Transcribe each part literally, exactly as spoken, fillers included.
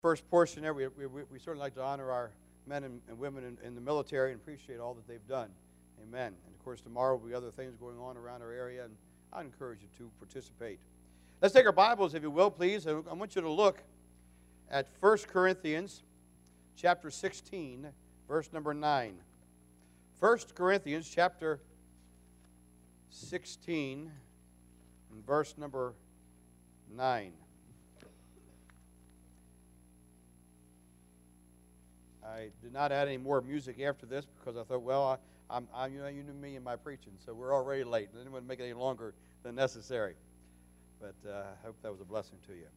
First portion there, we, we, we certainly like to honor our men and, and women in, in the military and appreciate all that they've done. Amen. And of course, tomorrow will be other things going on around our area, and I encourage you to participate. Let's take our Bibles, if you will, please. And I want you to look at First Corinthians chapter sixteen, verse number nine. First Corinthians chapter sixteen, and verse number nine. I did not add any more music after this because I thought, well, I, I'm, I'm, you know, you knew me and my preaching, so we're already late. I didn't want to make it any longer than necessary. But uh, I hope that was a blessing to you.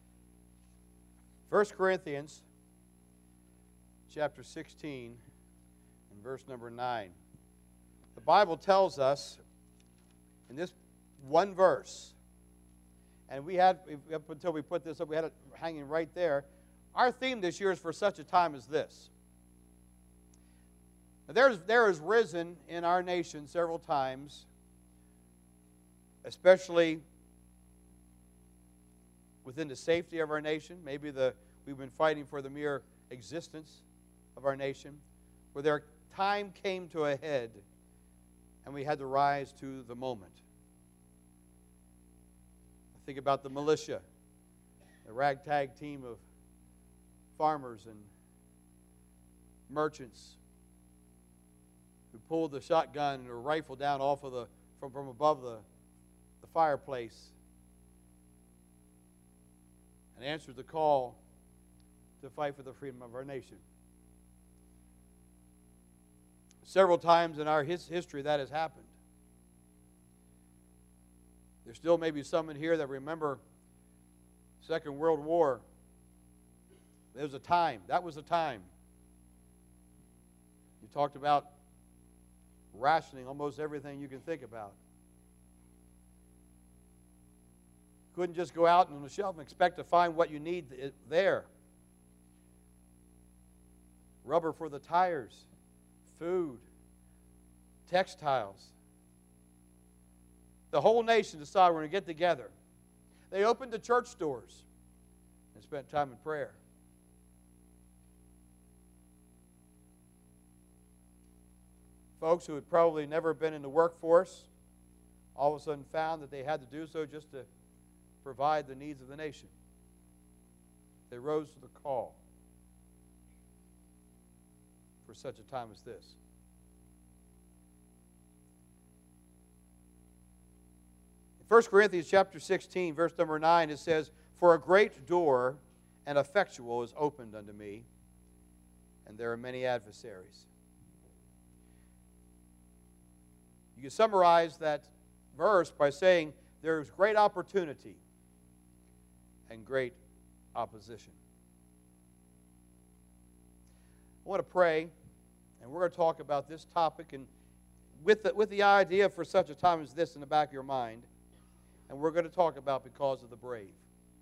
First Corinthians chapter sixteen and verse number nine. The Bible tells us in this one verse, and we had, up until we put this up, we had it hanging right there. Our theme this year is for such a time as this. Now, there's, there has risen in our nation several times, especially within the safety of our nation. Maybe the, we've been fighting for the mere existence of our nation, where their time came to a head and we had to rise to the moment. I think about the militia, the ragtag team of farmers and merchants who pulled the shotgun or rifle down off of the from, from above the, the fireplace and answered the call to fight for the freedom of our nation. Several times in our his, history that has happened. There still may be some in here that remember Second World War. There was a time. That was a time. You talked about rationing almost everything you can think about. Couldn't just go out on the shelf and expect to find what you need there. Rubber for the tires, food, textiles. The whole nation decided we're going to get together. They opened the church doors and spent time in prayer. Folks who had probably never been in the workforce all of a sudden found that they had to do so just to provide the needs of the nation. They rose to the call for such a time as this. In First Corinthians chapter sixteen, verse number nine, it says, "For a great door and effectual is opened unto me, and there are many adversaries." You can summarize that verse by saying there's great opportunity and great opposition. I want to pray, and we're going to talk about this topic and with the, with the idea for such a time as this in the back of your mind, and we're going to talk about because of the brave.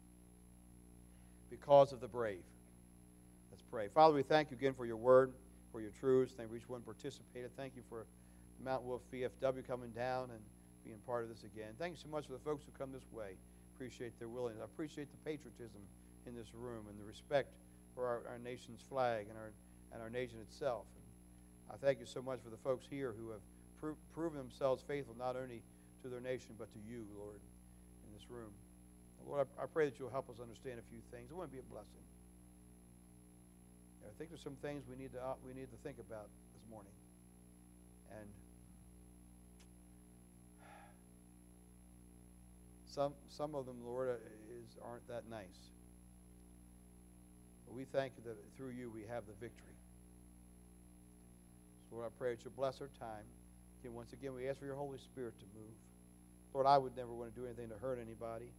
Because of the brave. Let's pray. Father, we thank you again for your word, for your truths. Thank you for each one participated. Thank you for Mount Wolf V F W coming down and being part of this again. Thank you so much for the folks who come this way. Appreciate their willingness. I appreciate the patriotism in this room and the respect for our, our nation's flag and our and our nation itself. And I thank you so much for the folks here who have pro proven themselves faithful not only to their nation but to you, Lord, in this room. Lord, I, I pray that you'll help us understand a few things. I want to be a blessing. I think there's some things we need to uh, we need to think about this morning. And Some, some of them, Lord, is, aren't that nice. But we thank you that through you we have the victory. So, Lord, I pray that you'll bless our time. Again, once again, we ask for your Holy Spirit to move. Lord, I would never want to do anything to hurt anybody.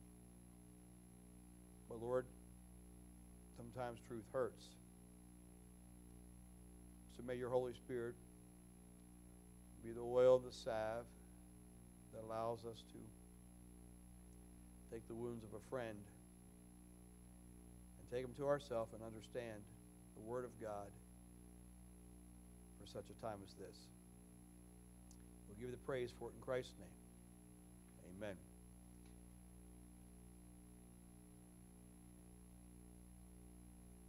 But, Lord, sometimes truth hurts. So may your Holy Spirit be the oil, the salve that allows us to take the wounds of a friend and take them to ourselves and understand the Word of God for such a time as this. We'll give you the praise for it in Christ's name. Amen.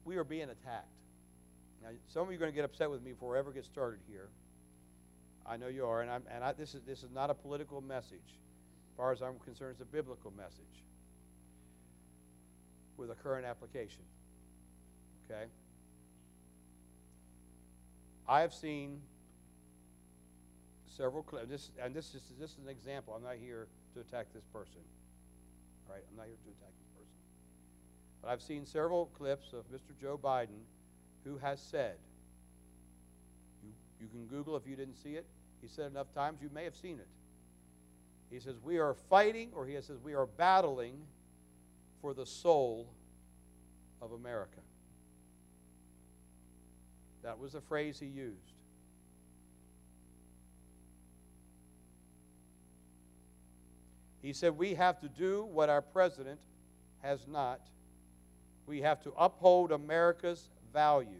we are being attacked. Now, some of you are going to get upset with me before I ever get started here. I know you are, and, I'm, and I, this, is, this is not a political message. As far as I'm concerned, it's a biblical message with a current application. Okay? I have seen several clips, this, and this is, this is an example. I'm not here to attack this person. All right? I'm not here to attack this person. But I've seen several clips of Mister Joe Biden who has said, you, you can Google if you didn't see it. He said enough times, you may have seen it. He says, we are fighting, or he says, we are battling for the soul of America. That was the phrase he used. He said, we have to do what our president has not. We have to uphold America's values.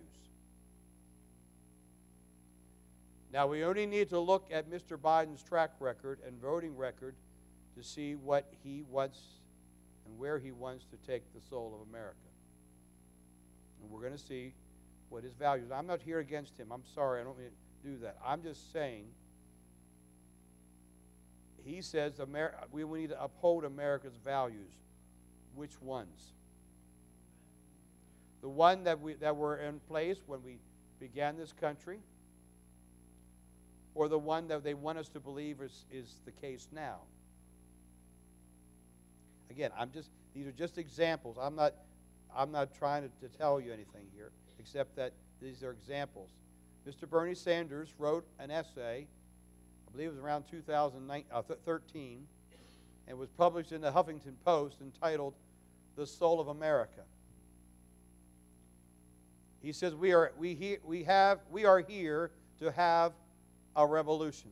Now, we only need to look at Mister Biden's track record and voting record to see what he wants and where he wants to take the soul of America. And we're going to see what his values are. I'm not here against him. I'm sorry. I don't mean to do that. I'm just saying he says Amer- we need to uphold America's values. Which ones? The one that, we, that were in place when we began this country, or the one that they want us to believe is, is the case now? Again, I'm just, these are just examples. I'm not, I'm not trying to, to tell you anything here, except that these are examples. Mister Bernie Sanders wrote an essay, I believe it was around two thousand thirteen, and was published in the Huffington Post entitled, "The Soul of America." He says, we are, we, he, we, have, we are here to have a revolution.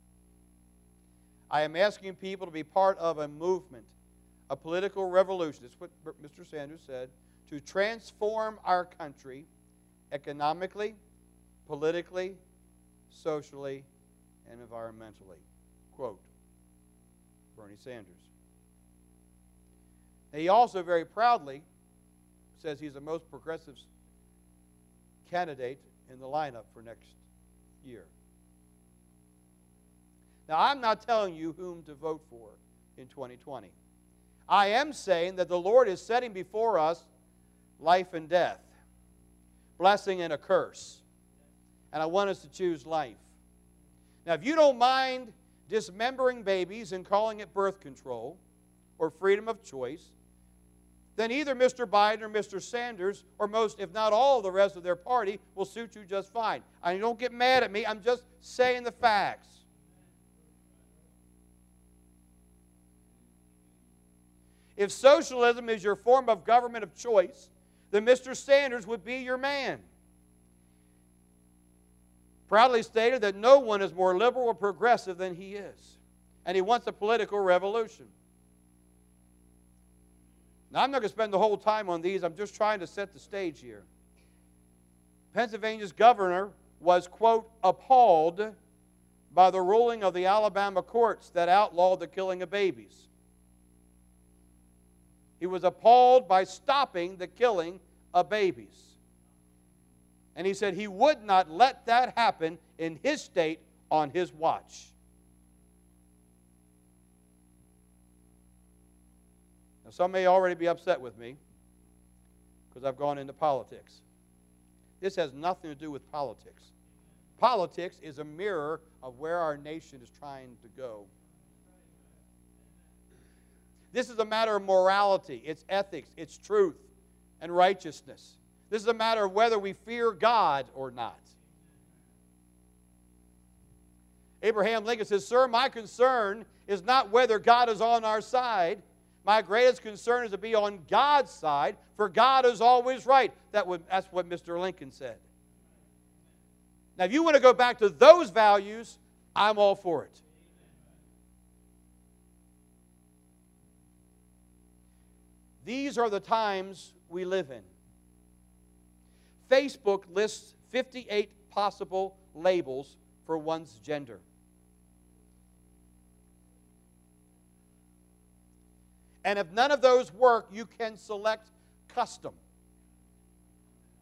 I am asking people to be part of a movement, a political revolution. That's what Mister Sanders said, to transform our country economically, politically, socially, and environmentally. Quote, Bernie Sanders. And he also very proudly says he's the most progressive candidate in the lineup for next year. Now, I'm not telling you whom to vote for in twenty twenty. I am saying that the Lord is setting before us life and death, blessing and a curse. And I want us to choose life. Now, if you don't mind dismembering babies and calling it birth control or freedom of choice, then either Mister Biden or Mister Sanders, or most, if not all, of the rest of their party will suit you just fine. And don't get mad at me. I'm just saying the facts. If socialism is your form of government of choice, then Mister Sanders would be your man. Proudly stated that no one is more liberal or progressive than he is. And he wants a political revolution. Now, I'm not going to spend the whole time on these. I'm just trying to set the stage here. Pennsylvania's governor was, quote, appalled by the ruling of the Alabama courts that outlawed the killing of babies. He was appalled by stopping the killing of babies. And he said he would not let that happen in his state on his watch. Now, some may already be upset with me because I've gone into politics. This has nothing to do with politics. Politics is a mirror of where our nation is trying to go. This is a matter of morality, it's ethics, it's truth, and righteousness. This is a matter of whether we fear God or not. Abraham Lincoln says, "Sir, my concern is not whether God is on our side. My greatest concern is to be on God's side, for God is always right." That would, that's what Mister Lincoln said. Now, if you want to go back to those values, I'm all for it. These are the times we live in. Facebook lists fifty-eight possible labels for one's gender. And if none of those work, you can select custom.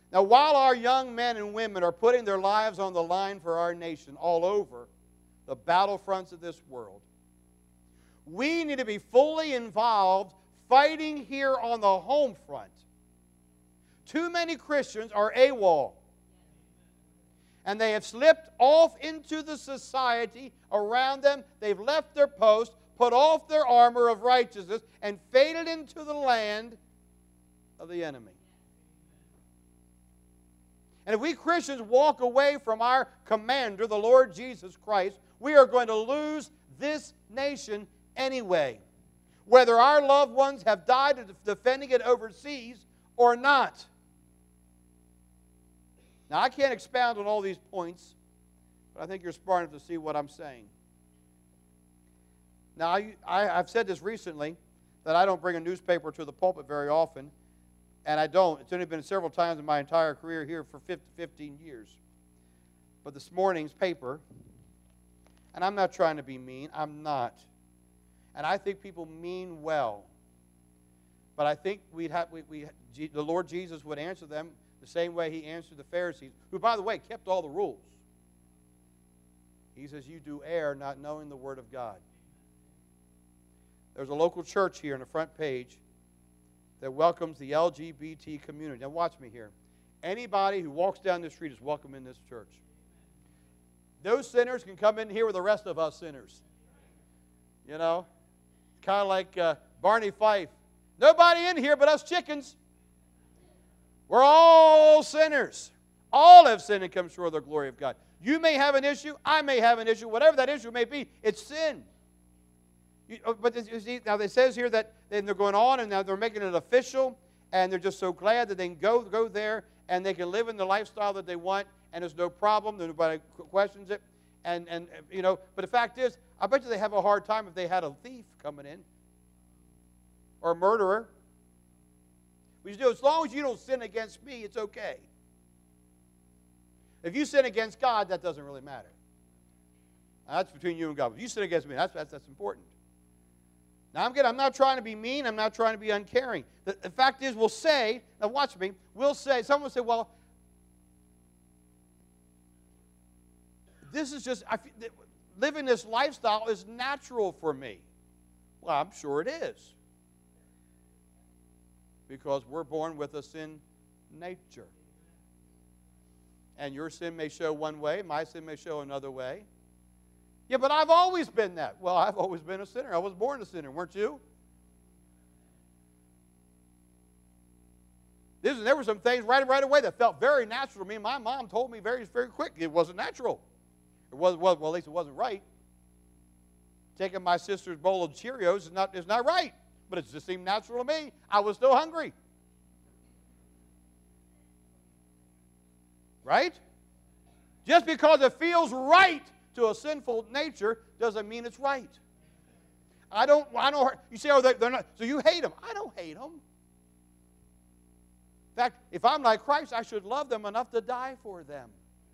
Now, while our young men and women are putting their lives on the line for our nation all over the battlefronts of this world, we need to be fully involved fighting here on the home front. Too many Christians are AWOL. And they have slipped off into the society around them. They've left their post, put off their armor of righteousness, and faded into the land of the enemy. And if we Christians walk away from our commander, the Lord Jesus Christ, we are going to lose this nation anyway, whether our loved ones have died defending it overseas or not. Now, I can't expound on all these points, but I think you're smart enough to see what I'm saying. Now, I, I, I've said this recently, that I don't bring a newspaper to the pulpit very often, and I don't. It's only been several times in my entire career here for fifteen years. But this morning's paper, and I'm not trying to be mean, I'm not. And I think people mean well. But I think we'd have, we, we, the Lord Jesus would answer them the same way he answered the Pharisees, who, by the way, kept all the rules. He says, you do err not knowing the Word of God. There's a local church here on the front page that welcomes the L G B T community. Now watch me here. Anybody who walks down the street is welcome in this church. Those sinners can come in here with the rest of us sinners. You know? Kind of like uh, Barney Fife. Nobody in here but us chickens. We're all sinners. All have sinned and come short of the glory of God. You may have an issue. I may have an issue. Whatever that issue may be, it's sin. You, but you see, now it says here that then they're going on and now they're making it official, and they're just so glad that they can go, go there and they can live in the lifestyle that they want, and there's no problem. Nobody questions it. And, and you know, but the fact is, I bet you they have a hard time if they had a thief coming in or a murderer. We do, as long as you don't sin against me, it's okay. If you sin against God, that doesn't really matter. Now, that's between you and God. If you sin against me, that's, that's, that's important. Now, I'm, getting, I'm not trying to be mean. I'm not trying to be uncaring. The, the fact is, we'll say, now watch me, we'll say, someone will say, well, this is just, I, living this lifestyle is natural for me. Well, I'm sure it is. Because we're born with a sin nature. And your sin may show one way, my sin may show another way. Yeah, but I've always been that. Well, I've always been a sinner. I was born a sinner, weren't you? This, there were some things right, right away that felt very natural to me. My mom told me very, very quick it wasn't natural. It was, well, well, at least it wasn't right. Taking my sister's bowl of Cheerios is not, is not right. But it just seemed natural to me. I was still hungry. Right? Just because it feels right to a sinful nature doesn't mean it's right. I don't, I don't, you say, oh, they're not, so you hate them. I don't hate them. In fact, if I'm like Christ, I should love them enough to die for them.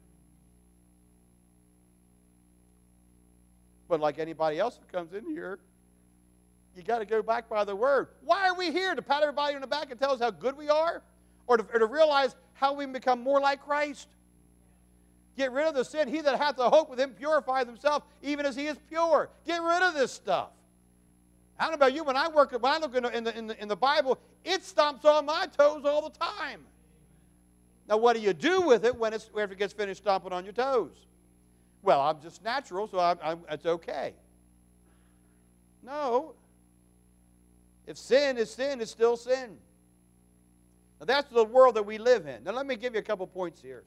But like anybody else who comes in here, you got to go back by the Word. Why are we here? To pat everybody on the back and tell us how good we are? Or to, or to realize how we can become more like Christ? Get rid of the sin. He that hath a hope with him purifieth himself, even as he is pure. Get rid of this stuff. I don't know about you, when I work, when I look in the, in the, in the, in the Bible, it stomps on my toes all the time. Now, what do you do with it when it's, after it gets finished stomping on your toes? Well, I'm just natural, so I'm, I'm, it's okay. No. If sin is sin, it's still sin. Now, that's the world that we live in. Now, let me give you a couple points here.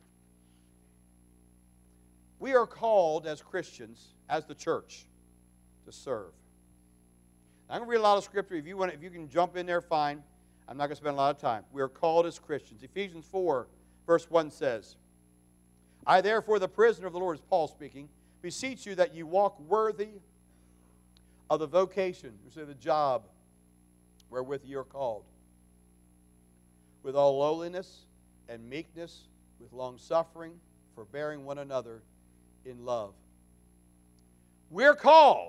We are called as Christians, as the church, to serve. Now, I'm going to read a lot of scripture. If you, want, if you can jump in there, fine. I'm not going to spend a lot of time. We are called as Christians. Ephesians four, verse one says, I therefore, the prisoner of the Lord, is Paul speaking, beseech you that you walk worthy of the vocation, or say the job, wherewith you are called, with all lowliness and meekness, with longsuffering, forbearing one another in love. We're called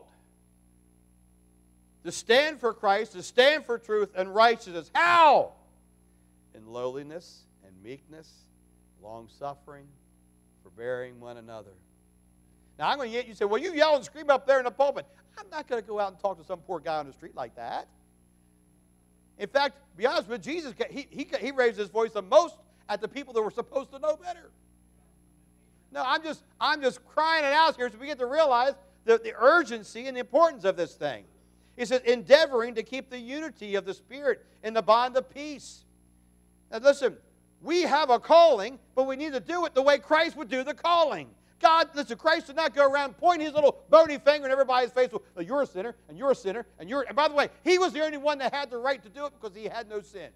to stand for Christ, to stand for truth and righteousness. How? In lowliness and meekness long-suffering, forbearing one another. Now, I'm going to get you say, well, you yell and scream up there in the pulpit. I'm not going to go out and talk to some poor guy on the street like that. In fact, to be honest with you, Jesus, he, he, he raised his voice the most at the people that were supposed to know better. No, I'm just, I'm just crying it out here so we get to realize the, the urgency and the importance of this thing. He says, endeavoring to keep the unity of the Spirit in the bond of peace. Now listen, we have a calling, but we need to do it the way Christ would do the calling. God, listen, Christ did not go around pointing his little bony finger in everybody's face. Well, you're a sinner, and you're a sinner, and you're... And by the way, he was the only one that had the right to do it because he had no sin.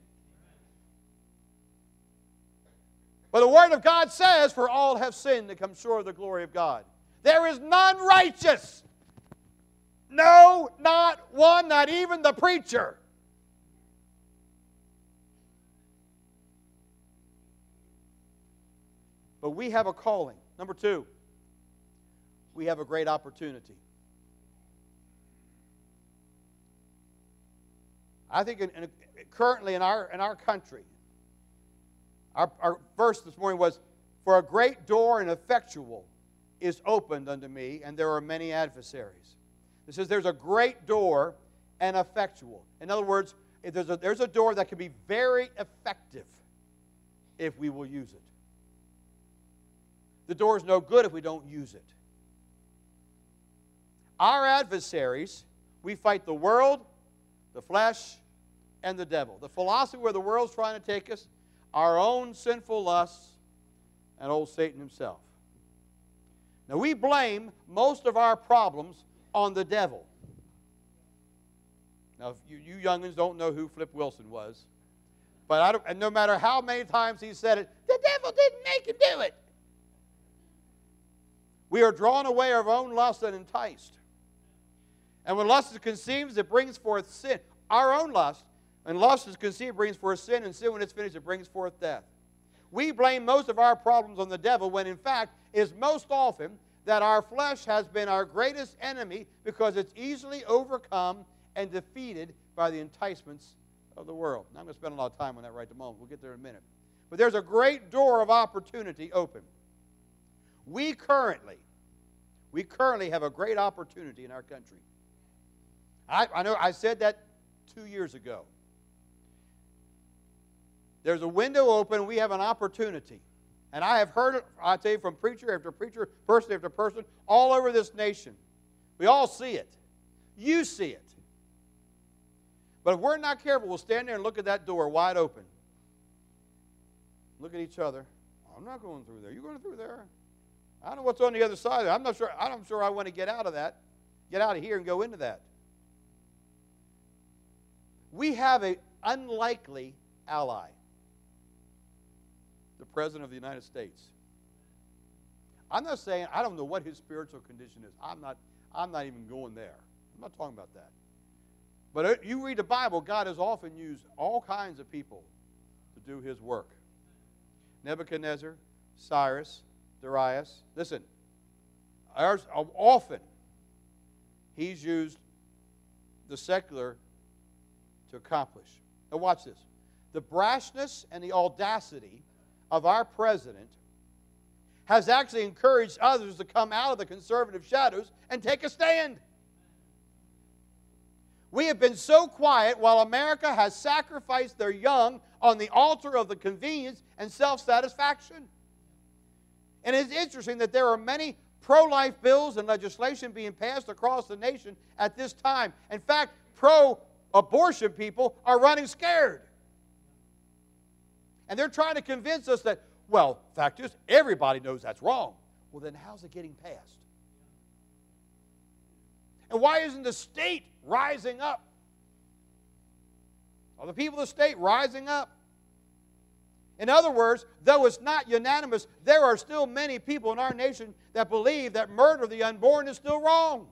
But the Word of God says, for all have sinned to come short of the glory of God. There is none righteous. No, not one, not even the preacher. But we have a calling. Number two, we have a great opportunity. I think in, in, currently in our, in our country, our, our verse this morning was, for a great door and effectual is opened unto me, and there are many adversaries. It says there's a great door and effectual. In other words, there's a, there's a door that can be very effective if we will use it. The door is no good if we don't use it. Our adversaries, we fight the world, the flesh, and the devil. The philosophy where the world's trying to take us, our own sinful lusts, and old Satan himself. Now, we blame most of our problems on the devil. Now, if you, you youngins don't know who Flip Wilson was, but I don't, and no matter how many times he said it, the devil didn't make him do it. We are drawn away of our own lust and enticed. And when lust is conceived, it brings forth sin. Our own lust, when lust is conceived, it brings forth sin, and sin, when it's finished, it brings forth death. We blame most of our problems on the devil, when in fact, it's most often that our flesh has been our greatest enemy because it's easily overcome and defeated by the enticements of the world. Now, I'm going to spend a lot of time on that right at the moment. We'll get there in a minute. But there's a great door of opportunity open. We currently, we currently have a great opportunity in our country. I, I know I said that two years ago. There's a window open. We have an opportunity. And I have heard it, I tell you, from preacher after preacher, person after person, all over this nation. We all see it. You see it. But if we're not careful, we'll stand there and look at that door wide open. Look at each other. I'm not going through there. You going through there? I don't know what's on the other side. I'm not sure. I'm sure I want to get out of that, get out of here and go into that. We have an unlikely ally, the President of the United States. I'm not saying, I don't know what his spiritual condition is. I'm not, I'm not even going there. I'm not talking about that. But you read the Bible, God has often used all kinds of people to do his work. Nebuchadnezzar, Cyrus, Darius. Listen, often he's used the secular to accomplish. Now watch this. The brashness and the audacity of our president has actually encouraged others to come out of the conservative shadows and take a stand. We have been so quiet while America has sacrificed their young on the altar of the convenience and self-satisfaction. And it's interesting that there are many pro-life bills and legislation being passed across the nation at this time. In fact, pro-abortion people are running scared. And they're trying to convince us that, well, fact is, everybody knows that's wrong. Well, then how's it getting passed? And why isn't the state rising up? Are the people of the state rising up? In other words, though it's not unanimous, there are still many people in our nation that believe that murder of the unborn is still wrong.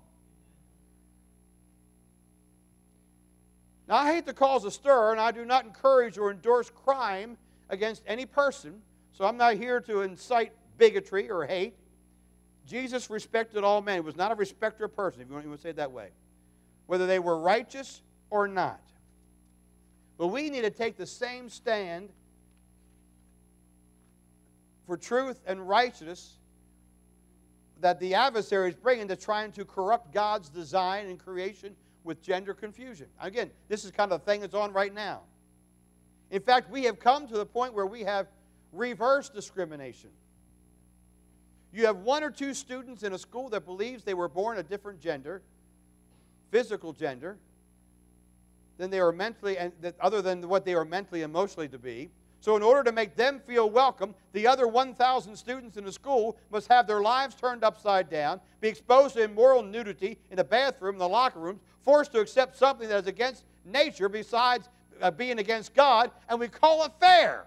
Now, I hate to cause a stir, and I do not encourage or endorse crime against any person, so I'm not here to incite bigotry or hate. Jesus respected all men. He was not a respecter of persons, if you want to say it that way, whether they were righteous or not. But we need to take the same stand for truth and righteousness that the adversary is bringing to trying to corrupt God's design and creation with gender confusion. Again, this is kind of the thing that's on right now. In fact, we have come to the point where we have reverse discrimination. You have one or two students in a school that believes they were born a different gender, physical gender, than they are mentally, and that other than what they are mentally, emotionally to be. So in order to make them feel welcome, the other one thousand students in the school must have their lives turned upside down, be exposed to immoral nudity in the bathroom, in the locker rooms, forced to accept something that is against nature besides uh, being against God, and we call it fair.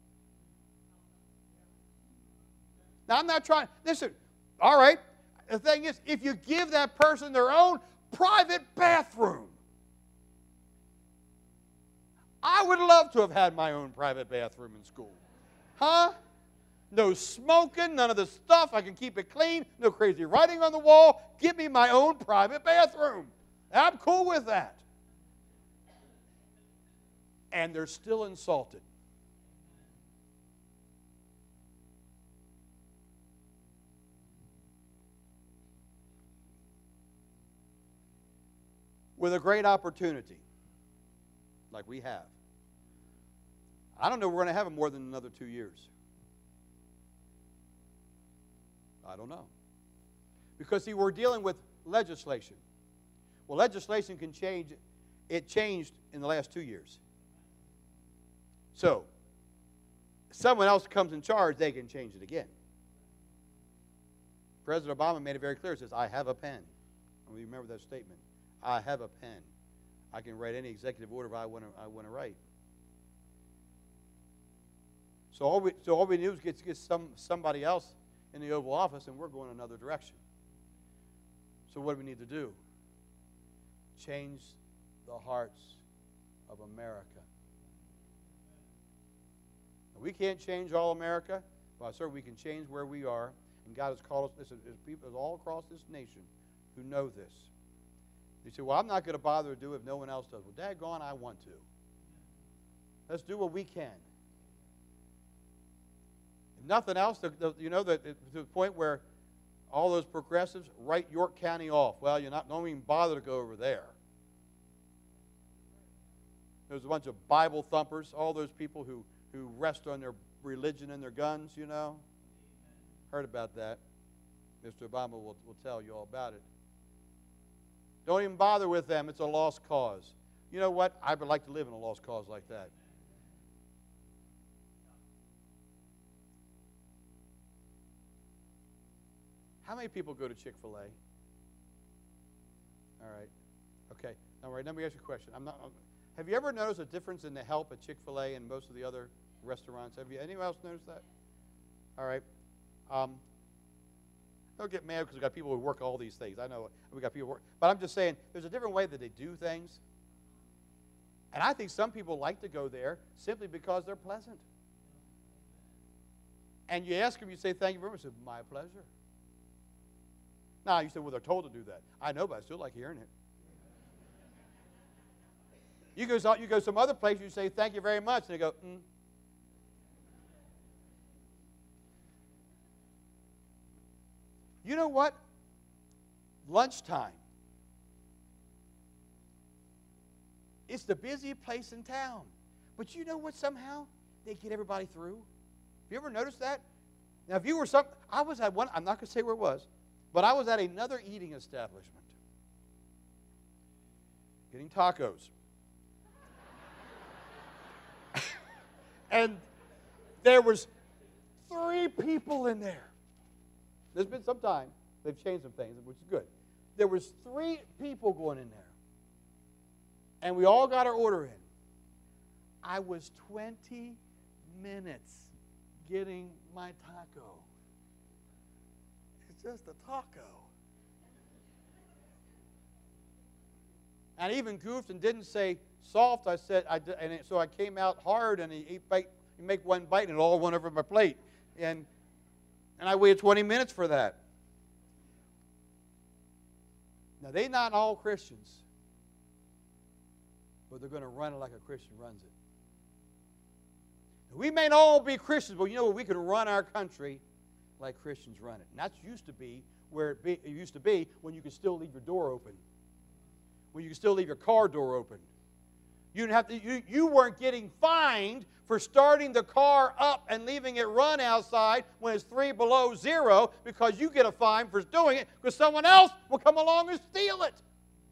Now, I'm not trying, listen, all right, the thing is, if you give that person their own private bathroom, I would love to have had my own private bathroom in school. Huh? No smoking, none of the stuff. I can keep it clean. No crazy writing on the wall. Give me my own private bathroom. I'm cool with that. And they're still insulted. With a great opportunity, like we have. I don't know if we're going to have it more than another two years. I don't know. Because, see, we're dealing with legislation. Well, legislation can change. It changed in the last two years. So, if someone else comes in charge, they can change it again. President Obama made it very clear. He says, I have a pen. And we remember that statement. I have a pen. I can write any executive order I want to I want to write. So all we so all we do is get, get some somebody else in the Oval Office, and we're going another direction. So what do we need to do? Change the hearts of America. Now, we can't change all America, but sir, we can change where we are. And God has called us. Listen, there's people all across this nation who know this. You say, well, I'm not going to bother to do it if no one else does. Well, daggone, I want to. Let's do what we can. If nothing else, the, the, you know, the, to the point where all those progressives write York County off. Well, you're not, don't even bother to go over there. There's a bunch of Bible thumpers, all those people who, who rest on their religion and their guns, you know. Heard about that. Mister Obama will, will tell you all about it. Don't even bother with them. It's a lost cause. You know what? I would like to live in a lost cause like that. How many people go to Chick-fil-A? All right. Okay. All right. Let me ask you a question. I'm not. Have you ever noticed a difference in the help at Chick-fil-A and most of the other restaurants? Have you? Anyone else noticed that? All right. Um, Don't get mad because we've got people who work all these things. I know we've got people who work. But I'm just saying there's a different way that they do things. And I think some people like to go there simply because they're pleasant. And you ask them, you say, thank you very much. They say, my pleasure. Now, you say, well, they're told to do that. I know, but I still like hearing it. You go, you go some other place, you say, thank you very much. And they go, mm. You know what? Lunchtime. It's the busiest place in town. But you know what? Somehow they get everybody through. Have you ever noticed that? Now, if you were some, I was at one, I'm not going to say where it was, but I was at another eating establishment getting tacos. And there was three people in there. There's been some time. They've changed some things, which is good. There was three people going in there. And we all got our order in. I was twenty minutes getting my taco. It's just a taco. And I even goofed and didn't say soft. I said, I did, and it, so I came out hard, and he, he bite, you make one bite, and it all went over my plate. And And I waited twenty minutes for that. Now, they're not all Christians, but they're going to run it like a Christian runs it. We may not all be Christians, but you know what? We can run our country like Christians run it. And that used to be where it, be, it used to be when you could still leave your door open. When you could still leave your car door open. You, didn't have to, you, you weren't getting fined for starting the car up and leaving it run outside when it's three below zero, because you get a fine for doing it because someone else will come along and steal it.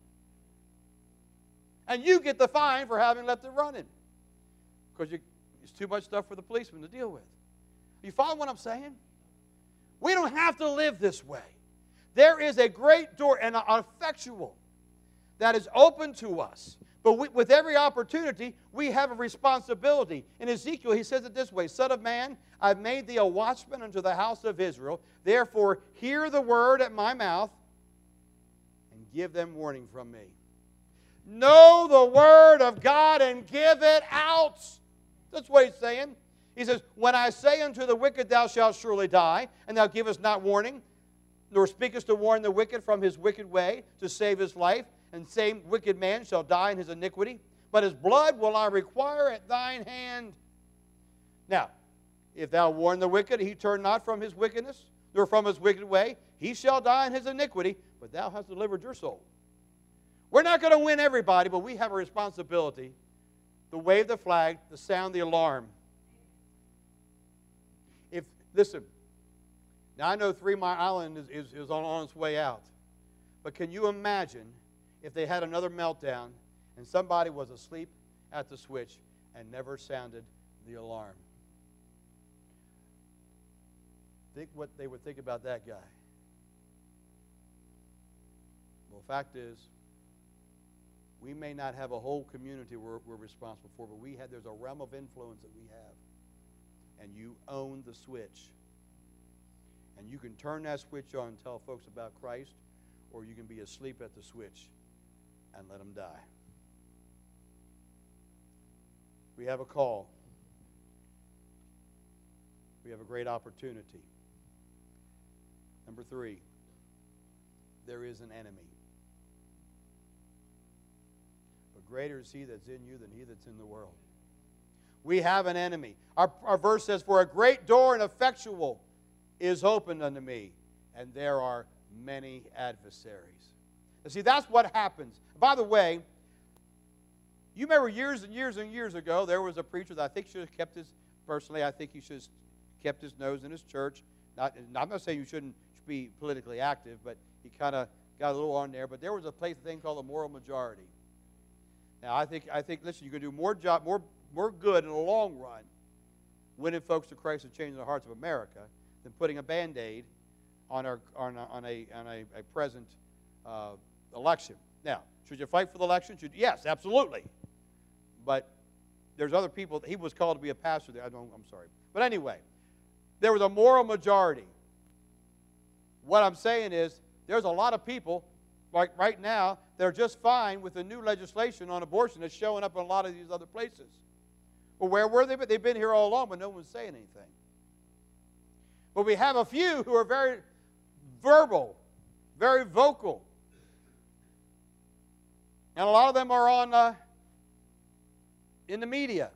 And you get the fine for having left it running because you, it's too much stuff for the policeman to deal with. You follow what I'm saying? We don't have to live this way. There is a great door and an effectual that is open to us. But we, with every opportunity, we have a responsibility. In Ezekiel, he says it this way, Son of man, I've made thee a watchman unto the house of Israel. Therefore, hear the word at my mouth and give them warning from me. Know the word of God and give it out. That's what he's saying. He says, when I say unto the wicked, thou shalt surely die, and thou givest not warning, nor speakest to warn the wicked from his wicked way to save his life, and same wicked man shall die in his iniquity, but his blood will I require at thine hand. Now, if thou warn the wicked, he turn not from his wickedness, nor from his wicked way, he shall die in his iniquity, but thou hast delivered your soul. We're not going to win everybody, but we have a responsibility to wave the flag, to sound the alarm. If, listen, now I know Three Mile Island is, is, is on, on its way out, but can you imagine if they had another meltdown and somebody was asleep at the switch and never sounded the alarm? Think what they would think about that guy. Well, the fact is, we may not have a whole community we're, we're responsible for, but we have, there's a realm of influence that we have. And you own the switch. And you can turn that switch on and tell folks about Christ, or you can be asleep at the switch and let them die. We have a call. We have a great opportunity. Number three, there is an enemy. But greater is he that's in you than he that's in the world. We have an enemy. Our, our verse says, for a great door and effectual is opened unto me, and there are many adversaries. And see, that's what happens. By the way, you remember years and years and years ago, there was a preacher that I think should have kept his, personally, I think he should have kept his nose in his church. Not, I'm not saying you shouldn't be politically active, but he kind of got a little on there. But there was a place, a thing called the moral majority. Now, I think, I think, listen, you can do more job, more, more good in the long run, winning folks to Christ and changing the hearts of America, than putting a Band-Aid on, our, on, a, on, a, on a, a present uh, election. Now, should you fight for the election? Should, yes, absolutely. But there's other people. He was called to be a pastor there. I don't, I'm sorry. But anyway, there was a moral majority. What I'm saying is there's a lot of people, like right now, that are just fine with the new legislation on abortion that's showing up in a lot of these other places. Well, where were they? But they've been here all along, but no one's saying anything. But we have a few who are very verbal, very vocal. And a lot of them are on uh, in the media.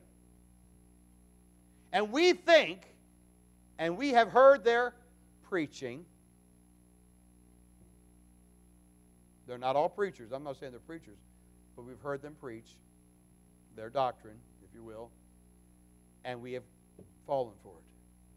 And we think, and we have heard their preaching. They're not all preachers. I'm not saying they're preachers, but we've heard them preach their doctrine, if you will, and we have fallen for it.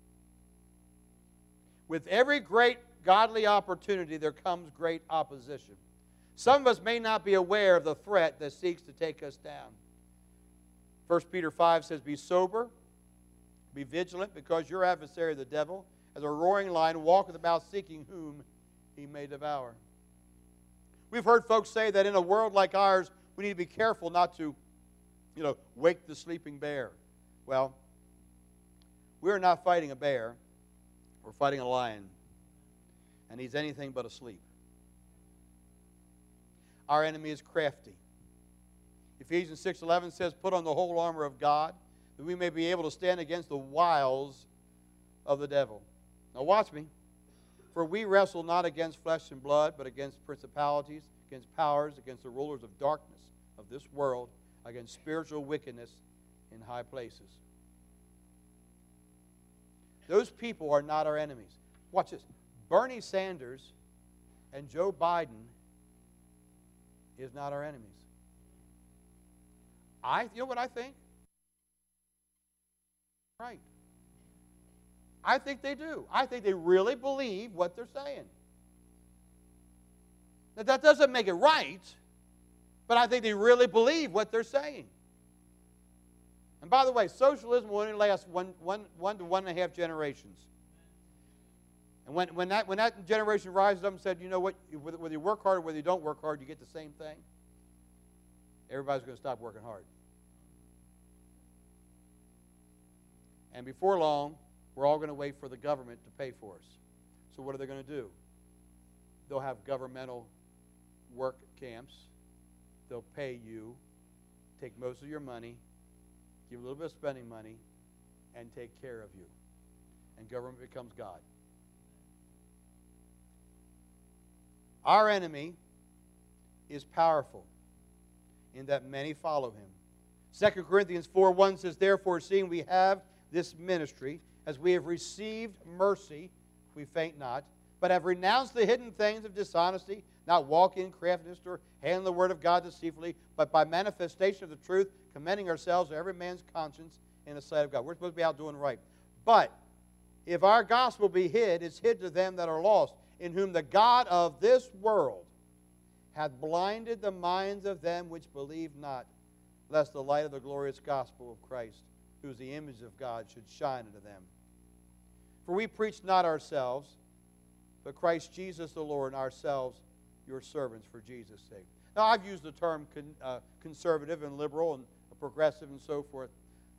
With every great godly opportunity, there comes great opposition. Some of us may not be aware of the threat that seeks to take us down. First Peter five says, be sober, be vigilant, because your adversary, the devil, as a roaring lion, walketh about seeking whom he may devour. We've heard folks say that in a world like ours, we need to be careful not to, you know, wake the sleeping bear. Well, we're not fighting a bear. We're fighting a lion. And he's anything but asleep. Our enemy is crafty. Ephesians six eleven says, put on the whole armor of God, that we may be able to stand against the wiles of the devil. Now watch me. For we wrestle not against flesh and blood, but against principalities, against powers, against the rulers of darkness of this world, against spiritual wickedness in high places. Those people are not our enemies. Watch this. Bernie Sanders and Joe Biden is not our enemies. I, you know what I think? Right. I think they do. I think they really believe what they're saying. Now, that doesn't make it right, but I think they really believe what they're saying. And by the way, socialism will only last one, one, one to one and a half generations. And when, when, that, when that generation rises up and said, you know what, whether, whether you work hard or whether you don't work hard, you get the same thing, everybody's going to stop working hard. And before long, we're all going to wait for the government to pay for us. So what are they going to do? They'll have governmental work camps. They'll pay you, take most of your money, give a little bit of spending money, and take care of you. And government becomes God. Our enemy is powerful in that many follow him. Second Corinthians four one says, therefore, seeing we have this ministry, as we have received mercy, we faint not, but have renounced the hidden things of dishonesty, not walking in craftiness or handling the word of God deceitfully, but by manifestation of the truth, commending ourselves to every man's conscience in the sight of God. We're supposed to be out doing right. But if our gospel be hid, it's hid to them that are lost, in whom the God of this world hath blinded the minds of them which believe not, lest the light of the glorious gospel of Christ, who is the image of God, should shine unto them. For we preach not ourselves, but Christ Jesus the Lord, and ourselves your servants for Jesus' sake. Now, I've used the term con, uh, conservative and liberal and progressive and so forth.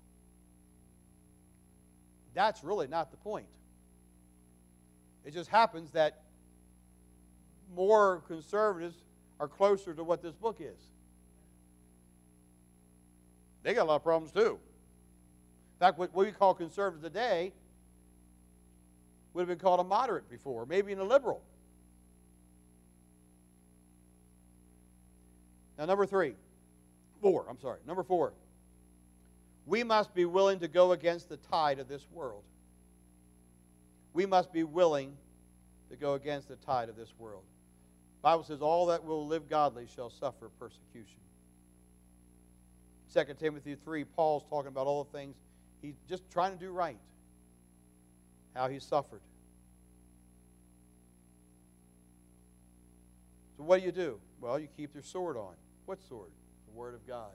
That's really not the point. It just happens that more conservatives are closer to what this book is. They got a lot of problems too. In fact, what we call conservative today would have been called a moderate before, maybe even a liberal. Now, number three, four, I'm sorry, number four. We must be willing to go against the tide of this world. We must be willing to go against the tide of this world. The Bible says, all that will live godly shall suffer persecution. Second Timothy three, Paul's talking about all the things he's just trying to do right. How he suffered. So what do you do? Well, you keep your sword on. What sword? The Word of God.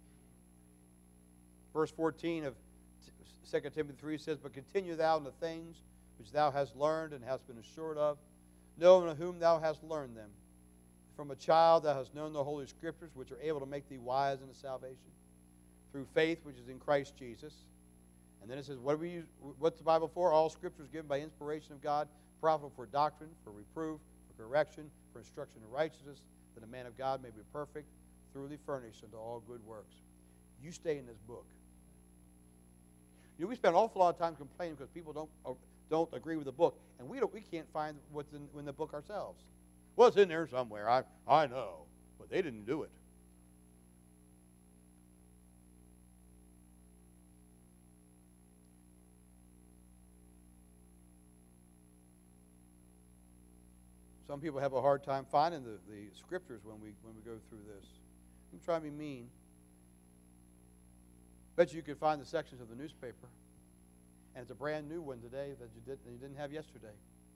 Verse fourteen of Second Timothy three says, but continue thou in the things which thou hast learned and hast been assured of, knowing of whom thou hast learned them. From a child thou hast known the Holy Scriptures, which are able to make thee wise unto salvation, through faith which is in Christ Jesus. And then it says, what do we use, what's the Bible for? All Scripture is given by inspiration of God, profitable for doctrine, for reproof, for correction, for instruction in righteousness, that the man of God may be perfect, thoroughly furnished unto all good works. You stay in this book. You know, we spend an awful lot of time complaining because people don't, uh, don't agree with the book, and we, don't, we can't find what's in, in the book ourselves. Well, it's in there somewhere. I, I know, but they didn't do it. Some people have a hard time finding the, the scriptures when we when we go through this. I'm trying to be mean. Bet you could find the sections of the newspaper, and it's a brand new one today that you didn't you didn't have yesterday.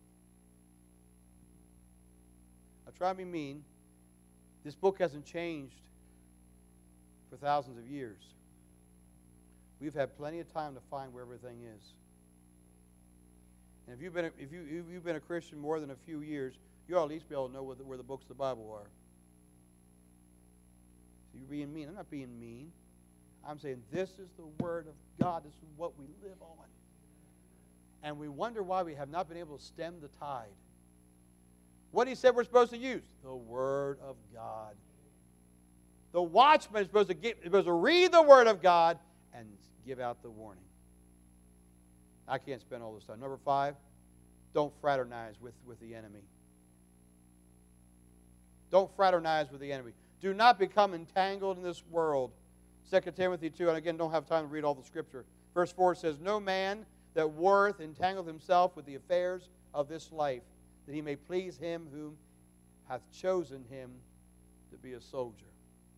I try to be mean. This book hasn't changed for thousands of years. We've had plenty of time to find where everything is. And if you've been a, if you if you've been a Christian more than a few years, you ought at least be able to know where the, where the books of the Bible are. So you're being mean. I'm not being mean. I'm saying this is the Word of God. This is what we live on. And we wonder why we have not been able to stem the tide. What he said we're supposed to use? The Word of God. The watchman is supposed to, get, is supposed to read the Word of God and give out the warning. I can't spend all this time. Number five, don't fraternize with, with the enemy. Don't fraternize with the enemy. Do not become entangled in this world. Second Timothy two, and again, don't have time to read all the scripture. Verse four says, no man that warreth entangleth himself with the affairs of this life, that he may please him whom hath chosen him to be a soldier.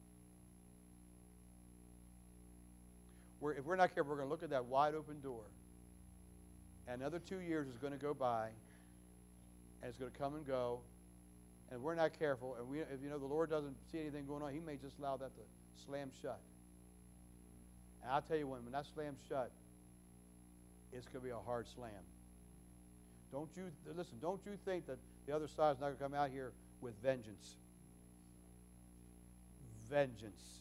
We're, if we're not careful, we're going to look at that wide open door. And another two years is going to go by, and it's going to come and go. And if we're not careful, and we, if you know the Lord doesn't see anything going on, He may just allow that to slam shut. And I'll tell you when, when that slams shut, it's going to be a hard slam. Don't you listen? Don't you think that the other side is not going to come out here with vengeance? Vengeance.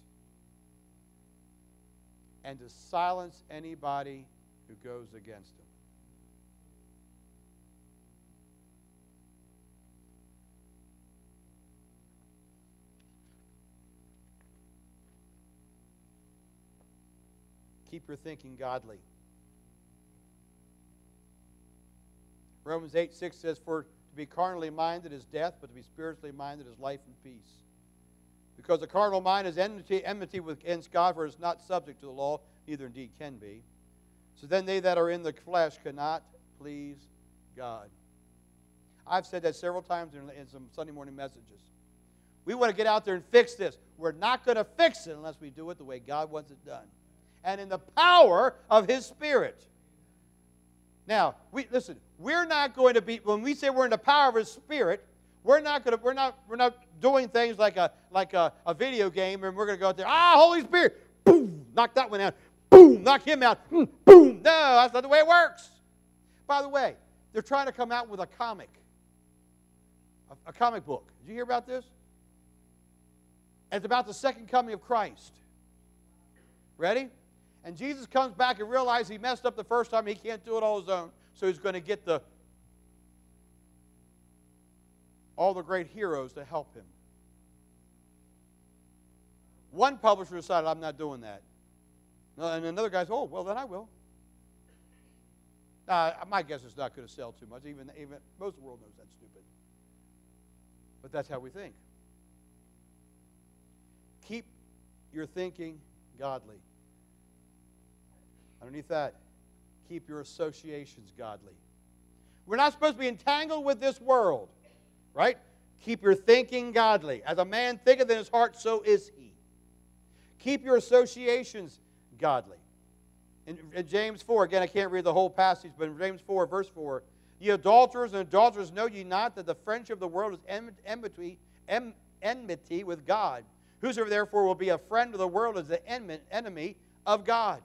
And to silence anybody who goes against Him. Keep your thinking godly. Romans eight six says, "For to be carnally minded is death, but to be spiritually minded is life and peace. Because the carnal mind is enmity, enmity against God, for it is not subject to the law, neither indeed can be. So then they that are in the flesh cannot please God." I've said that several times in, in some Sunday morning messages. We want to get out there and fix this. We're not going to fix it unless we do it the way God wants it done, and in the power of His Spirit. Now, we listen. We're not going to be, when we say we're in the power of His Spirit, we're not going to. We're not. We're not doing things like a like a, a video game, and we're going to go out there. Ah, Holy Spirit, boom, knock that one out. Boom, knock him out. Boom. No, that's not the way it works. By the way, they're trying to come out with a comic, a, a comic book. Did you hear about this? It's about the second coming of Christ. Ready? And Jesus comes back and realizes he messed up the first time. He can't do it all his own. So he's going to get the all the great heroes to help him. One publisher decided, I'm not doing that. And another guy said, oh, well, then I will. Uh, my guess is not going to sell too much. Even, even most of the world knows that's stupid. But that's how we think. Keep your thinking godly. Underneath that, keep your associations godly. We're not supposed to be entangled with this world, right? Keep your thinking godly. As a man thinketh in his heart, so is he. Keep your associations godly. In, in James four, again, I can't read the whole passage, but in James four, verse four, ye adulterers and adulterers, know ye not that the friendship of the world is enmity, enmity with God? Whosoever therefore will be a friend of the world is the enemy of God.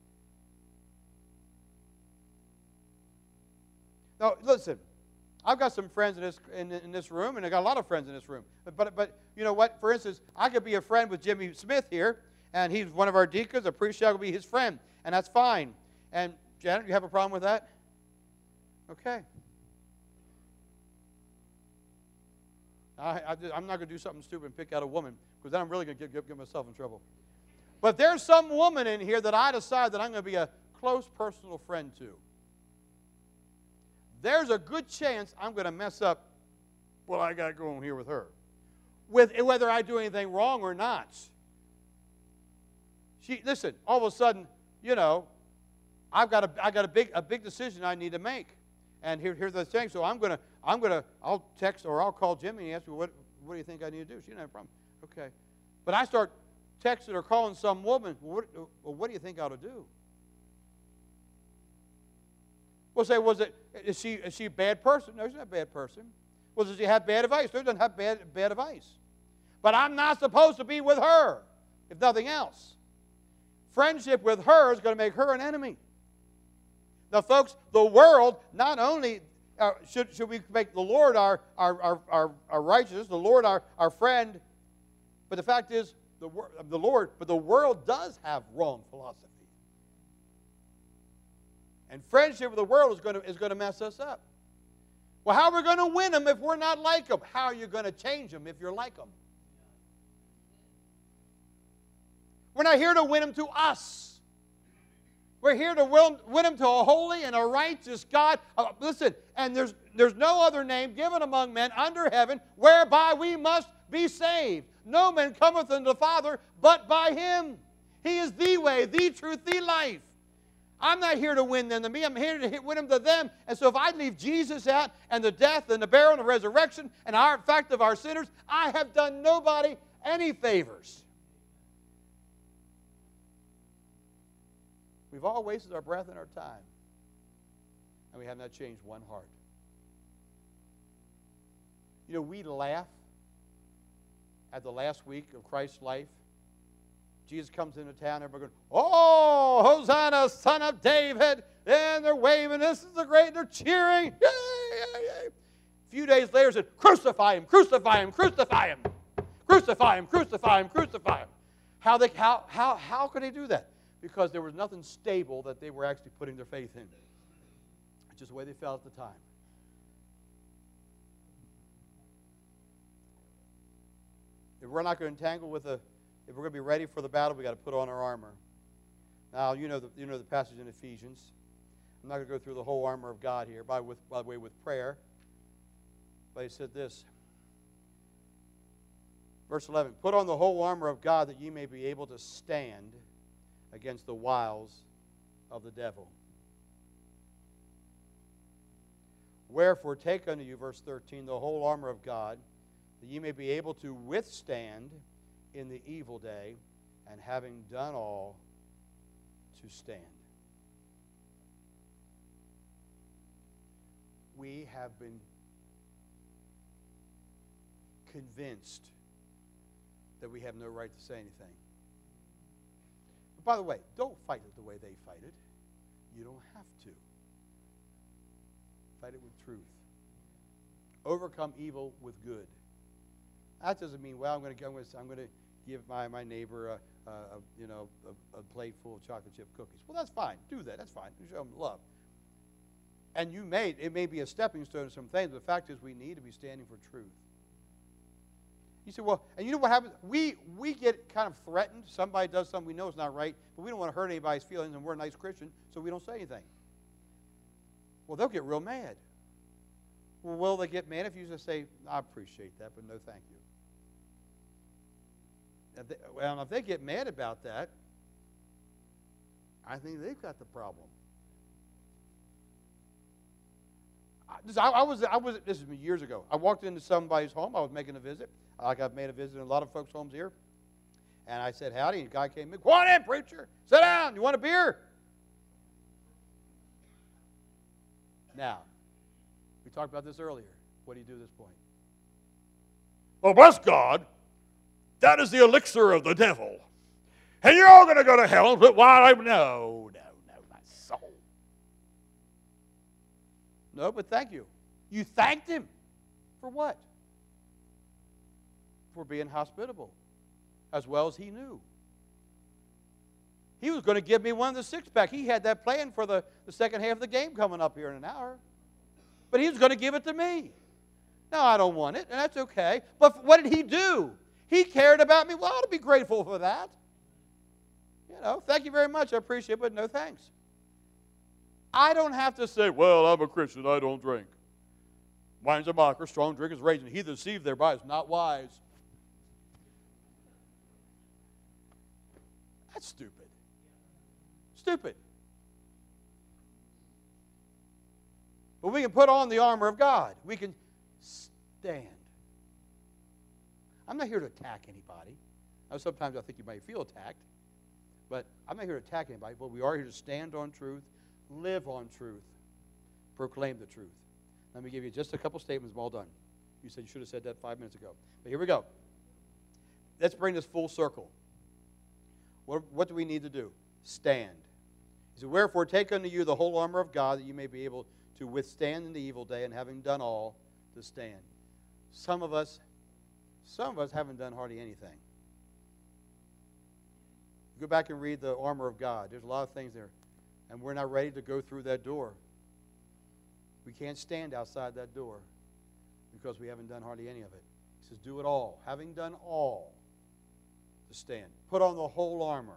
Now, listen, I've got some friends in this, in, in this room, and I've got a lot of friends in this room. But, but, but, you know what? For instance, I could be a friend with Jimmy Smith here, and he's one of our deacons. A priest shall be his friend, and that's fine. And, Janet, you have a problem with that? Okay. I, I, I'm not going to do something stupid and pick out a woman, because then I'm really going to get, get myself in trouble. But there's some woman in here that I decide that I'm going to be a close personal friend to. There's a good chance I'm going to mess up what I got going here with her, with whether I do anything wrong or not. She, listen, all of a sudden, you know, I've got a, I got a big, a big decision I need to make, and here, here's the thing. So I'm going to, I'm going to, I'll text or I'll call Jimmy and ask her, what, what do you think I need to do? She didn't have a problem. Okay, but I start texting or calling some woman. Well, what, well, what do you think I ought to do? We'll say, was it, is she, is she a bad person? No, she's not a bad person. Well, does she have bad advice? No, she doesn't have bad, bad advice. But I'm not supposed to be with her, if nothing else. Friendship with her is going to make her an enemy. Now, folks, the world, not only uh, should, should we make the Lord our, our, our, our, our righteousness, the Lord our, our friend, but the fact is, the, the Lord, but the world does have wrong philosophy. And friendship with the world is going to, is going to mess us up. Well, how are we going to win them if we're not like them? How are you going to change them if you're like them? We're not here to win them to us. We're here to win, win them to a holy and a righteous God. Uh, listen, and there's, there's no other name given among men under heaven whereby we must be saved. No man cometh unto the Father but by Him. He is the way, the truth, the life. I'm not here to win them to me. I'm here to win them to them. And so if I leave Jesus out and the death and the burial and the resurrection and our fact of our sinners, I have done nobody any favors. We've all wasted our breath and our time. And we have not changed one heart. You know, we laugh at the last week of Christ's life. Jesus comes into town, everybody goes, oh, Hosanna, son of David. And they're waving, this is the great, they're cheering. Yay, yay, yay. A few days later, said, crucify him, crucify him, crucify him. Crucify him, crucify him, crucify him. How, they, how, how, how could they do that? Because there was nothing stable that they were actually putting their faith in. It's just the way they felt at the time. If we're not going to entangle with the, if we're going to be ready for the battle, we've got to put on our armor. Now, you know the, you know the passage in Ephesians. I'm not going to go through the whole armor of God here, by, with, by the way, with prayer. But he said this. Verse eleven, put on the whole armor of God that ye may be able to stand against the wiles of the devil. Wherefore take unto you, verse thirteen, the whole armor of God, that ye may be able to withstand in the evil day, and having done all, to stand. We have been convinced that we have no right to say anything. But by the way, don't fight it the way they fight it. You don't have to. Fight it with truth. Overcome evil with good. That doesn't mean, well, I'm going to I'm going to, I'm going to give my, my neighbor a, a, a you know a, a plate full of chocolate chip cookies. Well, that's fine. Do that. That's fine. Show them love. And you may it may be a stepping stone to some things, but the fact is we need to be standing for truth. You say, well, and you know what happens? We we get kind of threatened. Somebody does something we know is not right, but we don't want to hurt anybody's feelings, and we're a nice Christian, so we don't say anything. Well, they'll get real mad. Well, will they get mad if you just say, I appreciate that, but no thank you? If they, well, if they get mad about that, I think they've got the problem. I, I was, I was. This is years ago. I walked into somebody's home. I was making a visit. Like I've made a visit in a lot of folks' homes here. And I said, howdy. And the guy came in. Go on in, preacher. Sit down. You want a beer? Now, we talked about this earlier. What do you do at this point? Well, bless God. That is the elixir of the devil. And you're all going to go to hell. But why? No, no, no, my soul. No, but thank you. You thanked him. For what? For being hospitable, as well as he knew. He was going to give me one of the six-pack. He had that plan for the, the second half of the game coming up here in an hour. But he was going to give it to me. Now, I don't want it, and that's okay. But what did he do? He cared about me. Well, I ought to be grateful for that. You know, thank you very much. I appreciate it, but no thanks. I don't have to say, well, I'm a Christian. I don't drink. Wine's a mocker, strong drink is raging. He that deceived thereby is not wise. That's stupid. Stupid. But we can put on the armor of God. We can stand. I'm not here to attack anybody. Now, sometimes I think you might feel attacked. But I'm not here to attack anybody. But we are here to stand on truth, live on truth, proclaim the truth. Let me give you just a couple statements. I'm all done. You said you should have said that five minutes ago. But here we go. Let's bring this full circle. What, what do we need to do? Stand. He said, wherefore take unto you the whole armor of God, that you may be able to withstand in the evil day, and having done all, to stand. Some of us, some of us haven't done hardly anything. Go back and read the armor of God. There's a lot of things there. And we're not ready to go through that door. We can't stand outside that door because we haven't done hardly any of it. He says, do it all. Having done all, to stand. Put on the whole armor.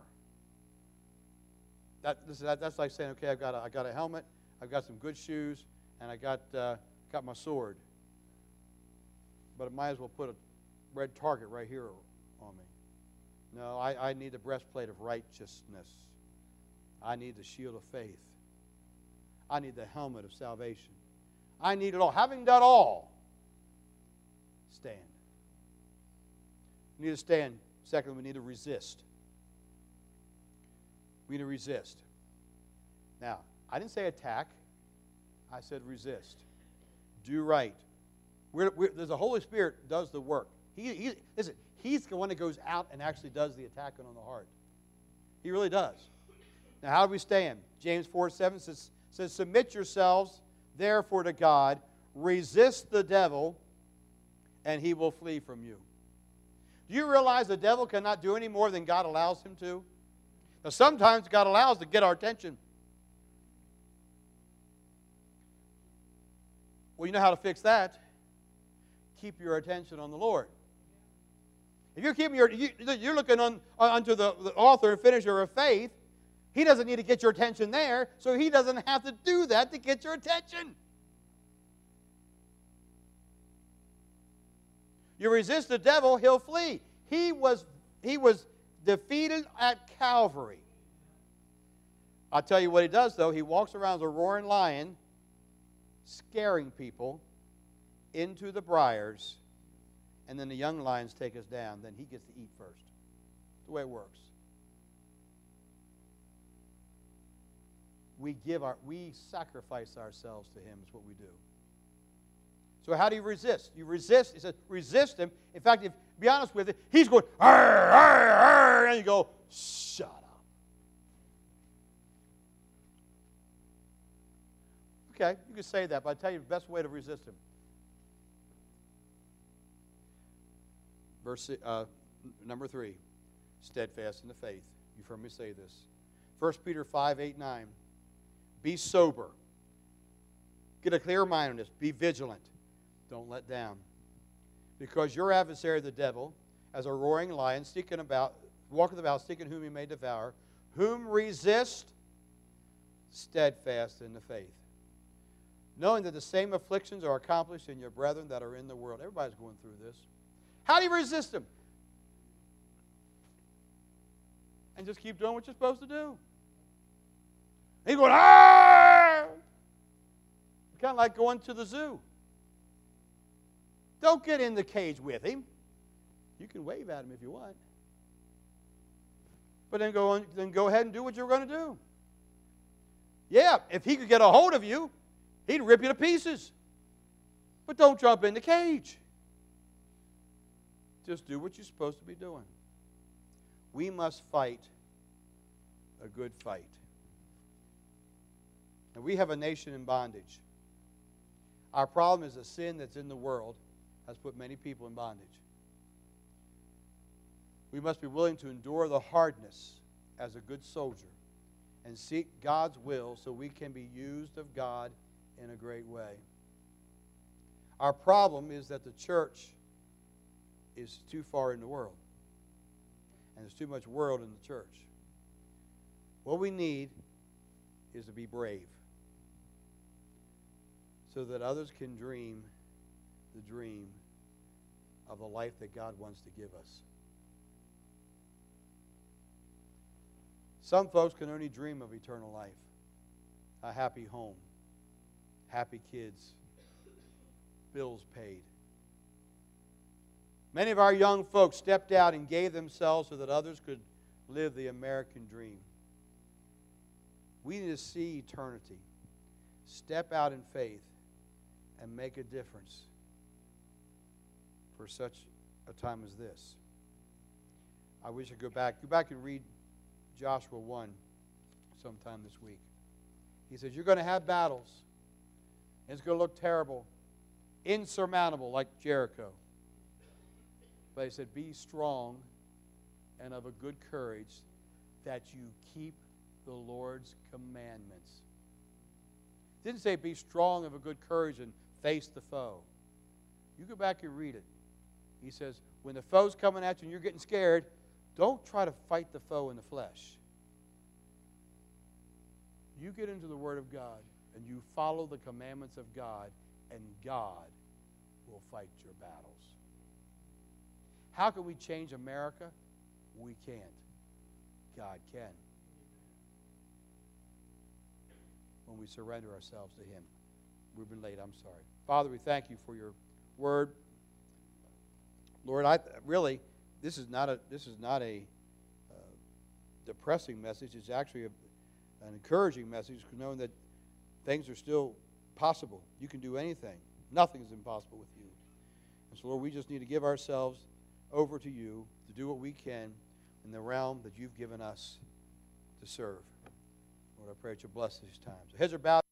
That, this, that, that's like saying, okay, I've got a, I got a helmet, I've got some good shoes, and I got, uh, got my sword. But I might as well put a red target right here on me. No, I, I need the breastplate of righteousness. I need the shield of faith. I need the helmet of salvation. I need it all. Having done all, stand. We need to stand. Secondly, we need to resist. We need to resist. Now, I didn't say attack. I said resist. Do right. We're, we're, there's the Holy Spirit does the work. He, he, listen, He's the one that goes out and actually does the attacking on the heart. He really does. Now, how do we stand? James four seven says, says, submit yourselves, therefore, to God. Resist the devil, and he will flee from you. Do you realize the devil cannot do any more than God allows him to? Now, sometimes God allows to get our attention. Well, you know how to fix that. Keep your attention on the Lord. If you're keeping your, you, you're looking on, unto the, the author and finisher of faith, He doesn't need to get your attention there, so He doesn't have to do that to get your attention. You resist the devil, he'll flee. He was, he was defeated at Calvary. I'll tell you what he does, though. He walks around as a roaring lion, scaring people into the briars, and then the young lions take us down. Then he gets to eat first. That's the way it works. We give our, we sacrifice ourselves to him is what we do. So how do you resist? You resist. He says, resist him. In fact, if be honest with you, he's going, arr, arr, arr, and you go, shut up. Okay, you can say that, but I'll tell you the best way to resist him. Verse uh, number three, steadfast in the faith. You've heard me say this. First Peter five, eight, nine. Be sober. Get a clear mind on this. Be vigilant. Don't let down. Because your adversary, the devil, as a roaring lion, seeking about, walketh about, seeking whom he may devour, whom resist, steadfast in the faith. Knowing that the same afflictions are accomplished in your brethren that are in the world. Everybody's going through this. How do you resist them? And just keep doing what you're supposed to do. He's going, ah! Kind of like going to the zoo. Don't get in the cage with him. You can wave at him if you want. But then go on, then go ahead and do what you're going to do. Yeah, if he could get a hold of you, he'd rip you to pieces. But don't jump in the cage. Just do what you're supposed to be doing. We must fight a good fight. And we have a nation in bondage. Our problem is the sin that's in the world has put many people in bondage. We must be willing to endure the hardness as a good soldier and seek God's will so we can be used of God in a great way. Our problem is that the church is too far in the world. And there's too much world in the church. What we need is to be brave so that others can dream the dream of the life that God wants to give us. Some folks can only dream of eternal life, a happy home, happy kids, bills paid. Many of our young folks stepped out and gave themselves so that others could live the American dream. We need to see eternity, step out in faith, and make a difference for such a time as this. I wish I could go back. Go back and read Joshua one sometime this week. He says, you're going to have battles. It's going to look terrible, insurmountable like Jericho. But he said, be strong and of a good courage that you keep the Lord's commandments. It didn't say be strong of a good courage and face the foe. You go back and read it. He says, when the foe's coming at you and you're getting scared, don't try to fight the foe in the flesh. You get into the Word of God and you follow the commandments of God, and God will fight your battles. How can we change America? We can't. God can. when we surrender ourselves to Him. Ruben Lade, I'm sorry. Father, we thank you for your word. Lord, I really, this is not a this is not a uh, depressing message. It's actually a, an encouraging message, knowing that things are still possible. You can do anything. Nothing is impossible with you. And so, Lord, we just need to give ourselves over to you to do what we can in the realm that you've given us to serve. Lord, I pray that you'll bless these times. Heads are bowed.